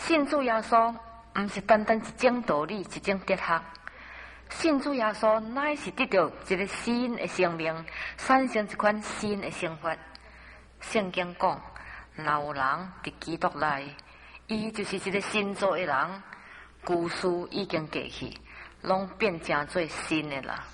信主耶稣，毋是单单一种道理，一种哲学。信主耶稣，乃是得到一个新的生命，产生一款新的生活。圣经讲，若有人伫基督内，伊就是一个新造的人，旧事已经过去，拢变成做新的啦。